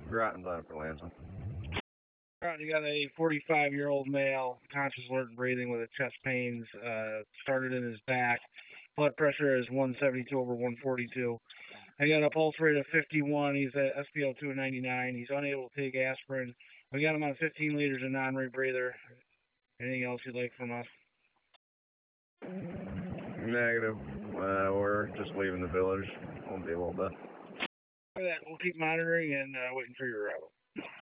Grotten's on for Lansing. You got a 45-year-old male, conscious, alert, and breathing with a chest pains, started in his back. Blood pressure is 172 over 142. I got a pulse rate of 51. He's at SpO2 of 99. He's unable to take aspirin. We got him on 15 liters of non-rebreather. Anything else you'd like from us? Negative. We're just leaving the village. Won't be a little bit. We'll keep monitoring and waiting for your arrival.